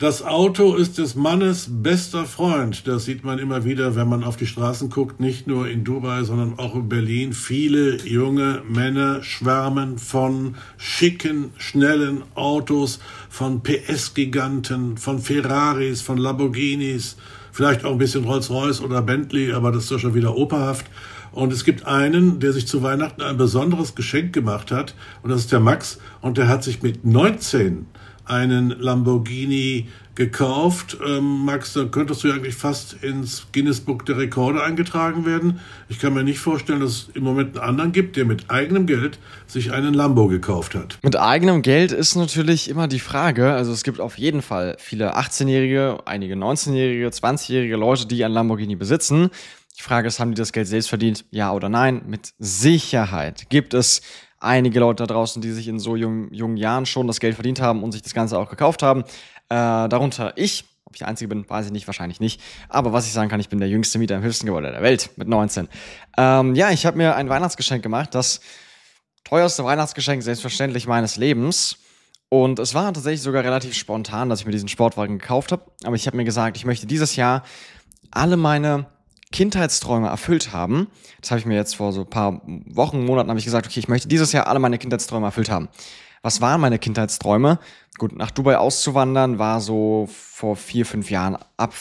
Das Auto ist des Mannes bester Freund. Das sieht man immer wieder, wenn man auf die Straßen guckt, nicht nur in Dubai, sondern auch in Berlin. Viele junge Männer schwärmen von schicken, schnellen Autos, von PS-Giganten, von Ferraris, von Lamborghinis, vielleicht auch ein bisschen Rolls-Royce oder Bentley, aber das ist doch schon wieder operhaft. Und es gibt einen, der sich zu Weihnachten ein besonderes Geschenk gemacht hat, und das ist der Max, und der hat sich mit 19 einen Lamborghini gekauft. Max, da könntest du ja eigentlich fast ins Guinness Buch der Rekorde eingetragen werden. Ich kann mir nicht vorstellen, dass es im Moment einen anderen gibt, der mit eigenem Geld sich einen Lambo gekauft hat. Mit eigenem Geld ist natürlich immer die Frage, also es gibt auf jeden Fall viele 18-Jährige, einige 19-Jährige, 20-Jährige Leute, die ein Lamborghini besitzen. Die Frage ist, haben die das Geld selbst verdient? Ja oder nein? Mit Sicherheit gibt es einige Leute da draußen, die sich in so jungen Jahren schon das Geld verdient haben und sich das Ganze auch gekauft haben. Darunter ich. Ob ich der Einzige bin, weiß ich nicht, wahrscheinlich nicht. Aber was ich sagen kann, ich bin der jüngste Mieter im höchsten Gebäude der Welt mit 19. Ich habe mir ein Weihnachtsgeschenk gemacht, das teuerste Weihnachtsgeschenk selbstverständlich meines Lebens. Und es war tatsächlich sogar relativ spontan, dass ich mir diesen Sportwagen gekauft habe. Aber ich habe mir gesagt, ich möchte dieses Jahr alle meine Kindheitsträume erfüllt haben. Das habe ich mir jetzt vor so ein paar Wochen, Monaten habe ich gesagt, okay, ich möchte dieses Jahr alle meine Kindheitsträume erfüllt haben. Was waren meine Kindheitsträume? Gut, nach Dubai auszuwandern war so vor 4-5 Jahren,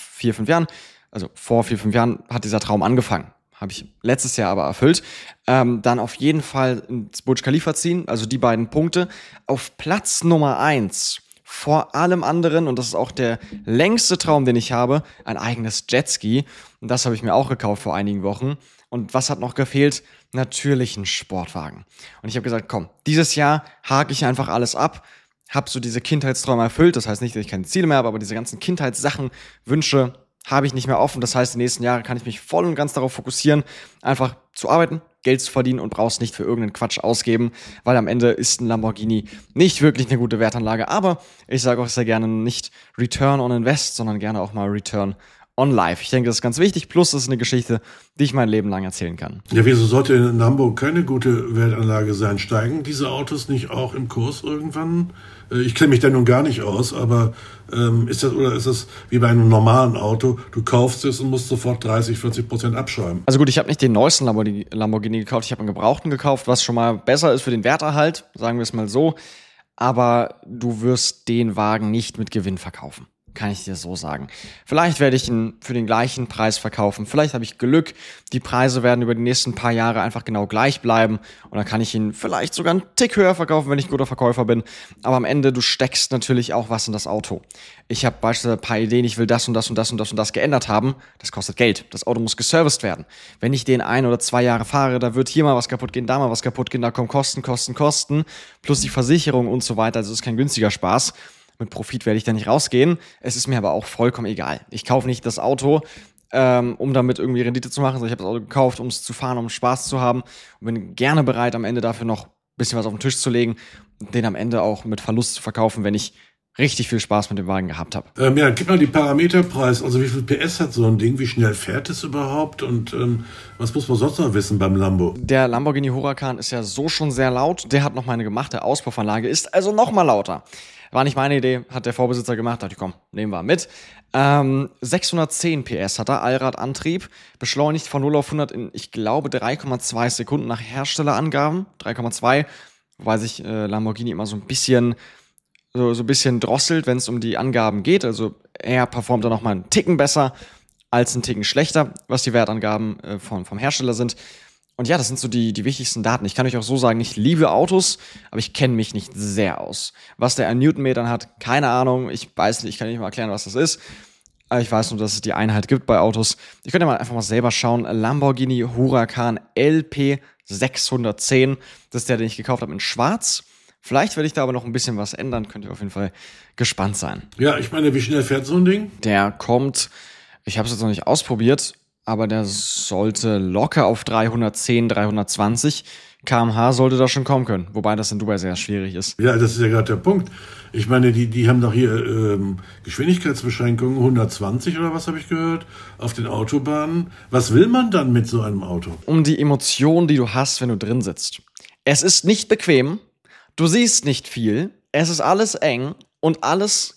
also vor 4-5 Jahren hat dieser Traum angefangen. Habe ich letztes Jahr aber erfüllt. Dann auf jeden Fall ins Burj Khalifa ziehen, also die beiden Punkte. Auf Platz Nummer 1 vor allem anderen, und das ist auch der längste Traum, den ich habe, ein eigenes Jetski. Und das habe ich mir auch gekauft vor einigen Wochen. Und was hat noch gefehlt? Natürlich ein Sportwagen. Und ich habe gesagt, komm, dieses Jahr hake ich einfach alles ab, habe so diese Kindheitsträume erfüllt. Das heißt nicht, dass ich keine Ziele mehr habe, aber diese ganzen Kindheitssachen, Wünsche habe ich nicht mehr offen. Das heißt, die nächsten Jahre kann ich mich voll und ganz darauf fokussieren, einfach zu arbeiten, Geld zu verdienen und brauchst nicht für irgendeinen Quatsch ausgeben, weil am Ende ist ein Lamborghini nicht wirklich eine gute Wertanlage. Aber ich sage auch sehr gerne nicht Return on Invest, sondern gerne auch mal Return on Life. Ich denke, das ist ganz wichtig. Plus, das ist eine Geschichte, die ich mein Leben lang erzählen kann. Ja, wieso sollte ein Lambo keine gute Wertanlage sein? Steigen diese Autos nicht auch im Kurs irgendwann? Ich kenne mich da nun gar nicht aus, aber ist das wie bei einem normalen Auto? Du kaufst es und musst sofort 30-40% abschreiben. Also gut, ich habe nicht den neuesten Lamborghini gekauft, ich habe einen gebrauchten gekauft, was schon mal besser ist für den Werterhalt, sagen wir es mal so. Aber du wirst den Wagen nicht mit Gewinn verkaufen. Kann ich dir so sagen. Vielleicht werde ich ihn für den gleichen Preis verkaufen. Vielleicht habe ich Glück. Die Preise werden über die nächsten paar Jahre einfach genau gleich bleiben. Und dann kann ich ihn vielleicht sogar einen Tick höher verkaufen, wenn ich ein guter Verkäufer bin. Aber am Ende, du steckst natürlich auch was in das Auto. Ich habe beispielsweise ein paar Ideen, ich will das und das und das und das und das geändert haben. Das kostet Geld. Das Auto muss geserviced werden. Wenn ich den 1 oder 2 Jahre fahre, da wird hier mal was kaputt gehen, da mal was kaputt gehen, da kommen Kosten. Plus die Versicherung und so weiter. Also es ist kein günstiger Spaß. Mit Profit werde ich da nicht rausgehen. Es ist mir aber auch vollkommen egal. Ich kaufe nicht das Auto, um damit irgendwie Rendite zu machen, sondern ich habe das Auto gekauft, um es zu fahren, um Spaß zu haben und bin gerne bereit, am Ende dafür noch ein bisschen was auf den Tisch zu legen und den am Ende auch mit Verlust zu verkaufen, wenn ich richtig viel Spaß mit dem Wagen gehabt habe. Gib mal die Parameterpreis. Also wie viel PS hat so ein Ding? Wie schnell fährt es überhaupt? Und was muss man sonst noch wissen beim Lambo? Der Lamborghini Huracan ist ja so schon sehr laut. Der hat noch meine gemachte Auspuffanlage, ist also noch mal lauter. War nicht meine Idee, hat der Vorbesitzer gemacht. Dachte ich, komm, nehmen wir mit. 610 PS hat er, Allradantrieb. Beschleunigt von 0 auf 100 in, ich glaube, 3,2 Sekunden nach Herstellerangaben. 3,2, wobei sich Lamborghini immer so ein bisschen drosselt, wenn es um die Angaben geht. Also er performt da noch mal einen Ticken besser als einen Ticken schlechter, was die Wertangaben vom Hersteller sind. Und ja, das sind so die wichtigsten Daten. Ich kann euch auch so sagen, ich liebe Autos, aber ich kenne mich nicht sehr aus. Was der an Newtonmetern hat, keine Ahnung. Ich weiß nicht, ich kann nicht mal erklären, was das ist. Aber ich weiß nur, dass es die Einheit gibt bei Autos. Ihr könnt ja mal einfach mal selber schauen. Lamborghini Huracan LP 610. Das ist der, den ich gekauft habe in schwarz. Vielleicht werde ich da aber noch ein bisschen was ändern. Könnt ihr auf jeden Fall gespannt sein. Ja, ich meine, wie schnell fährt so ein Ding? Der kommt, ich habe es jetzt noch nicht ausprobiert, aber der sollte locker auf 310, 320 km/h sollte da schon kommen können. Wobei das in Dubai sehr schwierig ist. Ja, das ist ja gerade der Punkt. Ich meine, die haben doch hier Geschwindigkeitsbeschränkungen, 120 oder was habe ich gehört, auf den Autobahnen. Was will man dann mit so einem Auto? Um die Emotion, die du hast, wenn du drin sitzt. Es ist nicht bequem, du siehst nicht viel, es ist alles eng und alles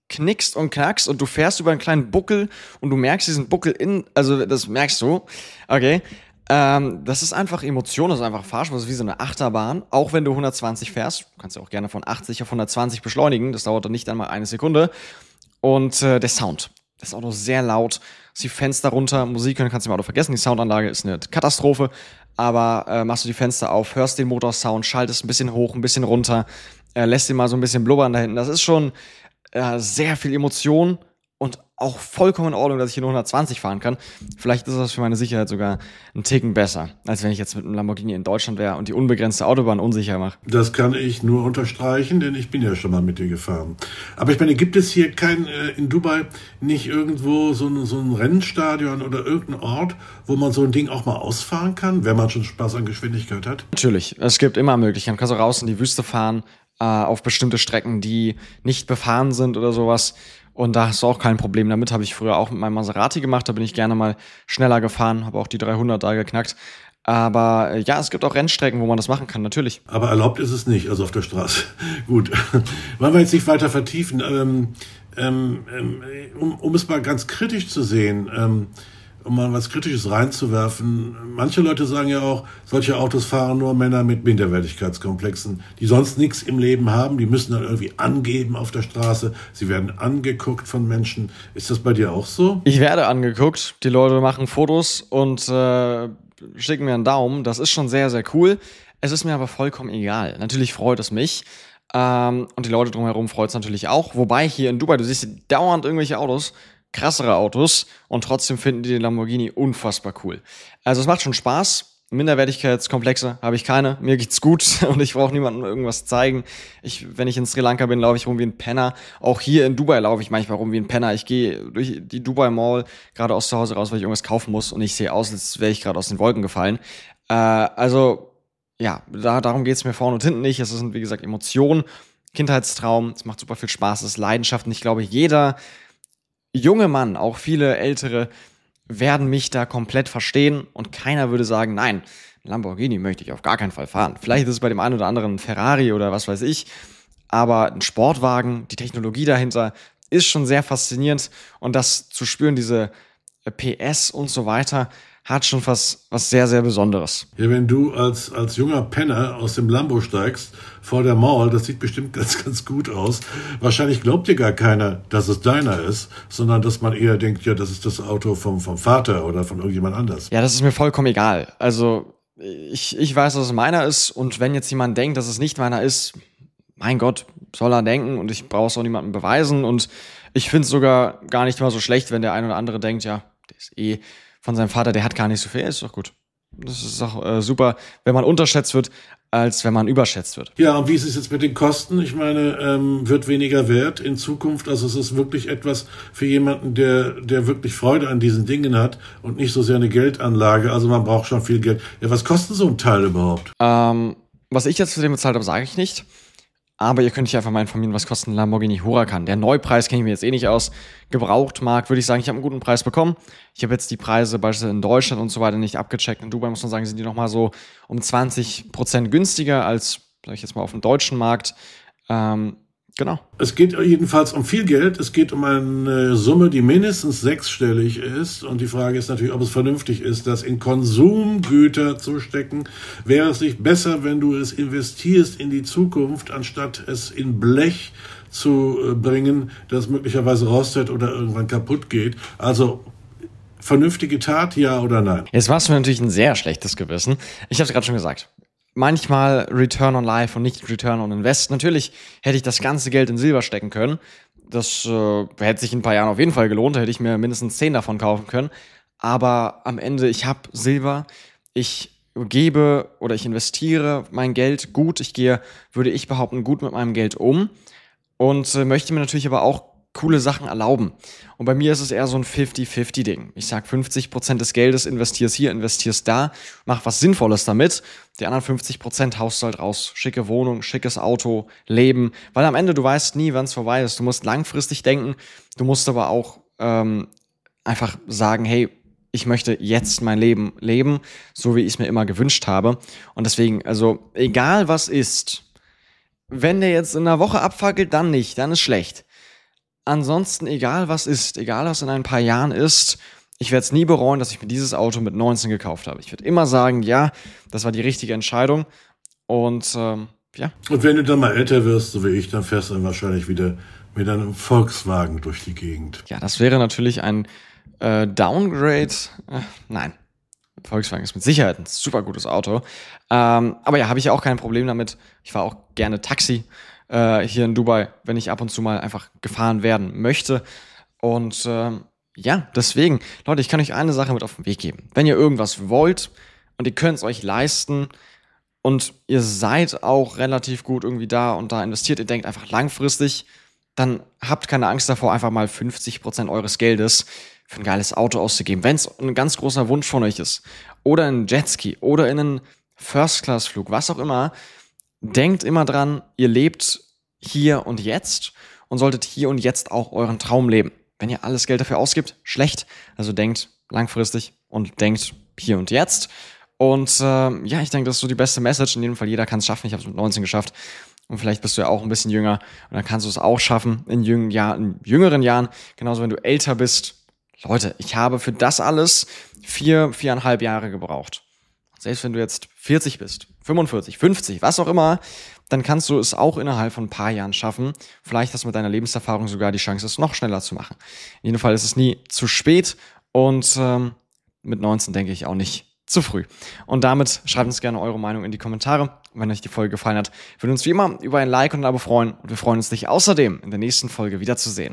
knickst und knackst und du fährst über einen kleinen Buckel und du merkst diesen Buckel also das merkst du, okay. Das ist einfach Emotion, das ist einfach Fahrsport, das ist wie so eine Achterbahn. Auch wenn du 120 fährst, du kannst ja auch gerne von 80 auf 120 beschleunigen, das dauert dann nicht einmal eine Sekunde. Und der Sound, das Auto ist sehr laut, die Fenster runter, Musik hören kannst du im Auto vergessen, die Soundanlage ist eine Katastrophe, aber machst du die Fenster auf, hörst den Motorsound, schaltest ein bisschen hoch, ein bisschen runter, lässt ihn mal so ein bisschen blubbern da hinten. Das ist schon sehr viel Emotion und auch vollkommen in Ordnung, dass ich hier nur 120 fahren kann. Vielleicht ist das für meine Sicherheit sogar ein Ticken besser, als wenn ich jetzt mit einem Lamborghini in Deutschland wäre und die unbegrenzte Autobahn unsicher mache. Das kann ich nur unterstreichen, denn ich bin ja schon mal mit dir gefahren. Aber ich meine, gibt es hier in Dubai nicht irgendwo so ein Rennstadion oder irgendein Ort, wo man so ein Ding auch mal ausfahren kann, wenn man schon Spaß an Geschwindigkeit hat? Natürlich, es gibt immer Möglichkeiten. Du kannst auch raus in die Wüste fahren, auf bestimmte Strecken, die nicht befahren sind oder sowas. Und da hast du auch kein Problem damit. Habe ich früher auch mit meinem Maserati gemacht. Da bin ich gerne mal schneller gefahren, habe auch die 300 da geknackt. Aber ja, es gibt auch Rennstrecken, wo man das machen kann, natürlich. Aber erlaubt ist es nicht, also auf der Straße. Gut, wollen wir jetzt nicht weiter vertiefen. Um es mal ganz kritisch zu sehen, um mal was Kritisches reinzuwerfen. Manche Leute sagen ja auch, solche Autos fahren nur Männer mit Minderwertigkeitskomplexen, die sonst nichts im Leben haben. Die müssen dann irgendwie angeben auf der Straße. Sie werden angeguckt von Menschen. Ist das bei dir auch so? Ich werde angeguckt. Die Leute machen Fotos und schicken mir einen Daumen. Das ist schon sehr, sehr cool. Es ist mir aber vollkommen egal. Natürlich freut es mich. Und die Leute drumherum freut es natürlich auch. Wobei hier in Dubai, du siehst dauernd irgendwelche Autos, krassere Autos, und trotzdem finden die den Lamborghini unfassbar cool. Also es macht schon Spaß. Minderwertigkeitskomplexe habe ich keine. Mir geht's gut und ich brauche niemandem irgendwas zeigen. Wenn ich in Sri Lanka bin, laufe ich rum wie ein Penner. Auch hier in Dubai laufe ich manchmal rum wie ein Penner. Ich gehe durch die Dubai Mall gerade aus zu Hause raus, weil ich irgendwas kaufen muss, und ich sehe aus, als wäre ich gerade aus den Wolken gefallen. Also ja, darum geht's mir vorne und hinten nicht. Es sind, wie gesagt, Emotionen, Kindheitstraum. Es macht super viel Spaß, es ist Leidenschaft. Und ich glaube, jeder junge Mann, auch viele Ältere, werden mich da komplett verstehen, und keiner würde sagen, nein, Lamborghini möchte ich auf gar keinen Fall fahren. Vielleicht ist es bei dem einen oder anderen Ferrari oder was weiß ich, aber ein Sportwagen, die Technologie dahinter ist schon sehr faszinierend, und das zu spüren, diese PS und so weiter, hat schon was sehr, sehr Besonderes. Ja, wenn du als junger Penner aus dem Lambo steigst vor der Mall, das sieht bestimmt ganz, ganz gut aus. Wahrscheinlich glaubt dir gar keiner, dass es deiner ist, sondern dass man eher denkt, ja, das ist das Auto vom Vater oder von irgendjemand anders. Ja, das ist mir vollkommen egal. Also ich weiß, dass es meiner ist, und wenn jetzt jemand denkt, dass es nicht meiner ist, mein Gott, soll er denken, und ich brauche es auch niemandem beweisen, und ich finde es sogar gar nicht mal so schlecht, wenn der ein oder andere denkt, ja, der ist von seinem Vater, der hat gar nicht so viel, ist doch gut. Das ist auch super, wenn man unterschätzt wird, als wenn man überschätzt wird. Ja, und wie ist es jetzt mit den Kosten? Ich meine, wird weniger wert in Zukunft? Also es ist wirklich etwas für jemanden, der wirklich Freude an diesen Dingen hat und nicht so sehr eine Geldanlage. Also man braucht schon viel Geld. Ja, was kostet so ein Teil überhaupt? Was ich jetzt für den bezahlt habe, sage ich nicht. Aber ihr könnt euch einfach mal informieren, was kostet ein Lamborghini Huracan. Der Neupreis kenne ich mir jetzt nicht aus. Gebrauchtmarkt würde ich sagen, ich habe einen guten Preis bekommen. Ich habe jetzt die Preise beispielsweise in Deutschland und so weiter nicht abgecheckt. In Dubai muss man sagen, sind die nochmal so um 20% günstiger als, sag ich jetzt mal, auf dem deutschen Markt. Genau. Es geht jedenfalls um viel Geld. Es geht um eine Summe, die mindestens sechsstellig ist. Und die Frage ist natürlich, ob es vernünftig ist, das in Konsumgüter zu stecken. Wäre es nicht besser, wenn du es investierst in die Zukunft, anstatt es in Blech zu bringen, das möglicherweise rostet oder irgendwann kaputt geht? Also vernünftige Tat, ja oder nein? Jetzt machst du mir natürlich ein sehr schlechtes Gewissen. Ich habe es gerade schon gesagt. Manchmal Return on Life und nicht Return on Invest. Natürlich hätte ich das ganze Geld in Silber stecken können. Das hätte sich in ein paar Jahren auf jeden Fall gelohnt. Da hätte ich mir mindestens 10 davon kaufen können. Aber am Ende, ich habe Silber. Ich gebe oder ich investiere mein Geld gut. Ich gehe, würde ich behaupten, gut mit meinem Geld um. Und möchte mir natürlich aber auch coole Sachen erlauben. Und bei mir ist es eher so ein 50-50-Ding. Ich sag 50% des Geldes investierst hier, investierst da, mach was Sinnvolles damit. Die anderen 50% haust du halt raus. Schicke Wohnung, schickes Auto, Leben. Weil am Ende, du weißt nie, wann es vorbei ist. Du musst langfristig denken. Du musst aber auch einfach sagen, hey, ich möchte jetzt mein Leben leben, so wie ich es mir immer gewünscht habe. Und deswegen, also egal was ist, wenn der jetzt in einer Woche abfackelt, dann nicht, dann ist schlecht. ansonsten, egal was ist, egal was in ein paar Jahren ist, ich werde es nie bereuen, dass ich mir dieses Auto mit 19 gekauft habe. Ich werde immer sagen, ja, das war die richtige Entscheidung. Und ja. Und wenn du dann mal älter wirst, so wie ich, dann fährst du dann wahrscheinlich wieder mit einem Volkswagen durch die Gegend. Ja, das wäre natürlich ein Downgrade. Nein, Volkswagen ist mit Sicherheit ein super gutes Auto. Aber ja, habe ich ja auch kein Problem damit. Ich fahre auch gerne Taxi hier in Dubai, wenn ich ab und zu mal einfach gefahren werden möchte. Und ja, deswegen, Leute, ich kann euch eine Sache mit auf den Weg geben. Wenn ihr irgendwas wollt und ihr könnt es euch leisten und ihr seid auch relativ gut irgendwie da und da investiert, ihr denkt einfach langfristig, dann habt keine Angst davor, einfach mal 50% eures Geldes für ein geiles Auto auszugeben. Wenn es ein ganz großer Wunsch von euch ist oder in einen Jetski oder in einen First-Class-Flug, was auch immer, denkt immer dran, ihr lebt hier und jetzt und solltet hier und jetzt auch euren Traum leben. Wenn ihr alles Geld dafür ausgibt, schlecht. Also denkt langfristig und denkt hier und jetzt. Und ja, ich denke, das ist so die beste Message. In jedem Fall, jeder kann es schaffen. Ich habe es mit 19 geschafft. Und vielleicht bist du ja auch ein bisschen jünger. Und dann kannst du es auch schaffen in jüngeren Jahren. Genauso, wenn du älter bist. Leute, ich habe für das alles 4,5 Jahre gebraucht. Selbst wenn du jetzt 40 bist, 45, 50, was auch immer, dann kannst du es auch innerhalb von ein paar Jahren schaffen. Vielleicht hast du mit deiner Lebenserfahrung sogar die Chance, es noch schneller zu machen. In jedem Fall ist es nie zu spät und mit 19 denke ich auch nicht zu früh. Und damit schreibt uns gerne eure Meinung in die Kommentare. Und wenn euch die Folge gefallen hat, würden wir uns wie immer über ein Like und ein Abo freuen. Und wir freuen uns, dich außerdem in der nächsten Folge wiederzusehen.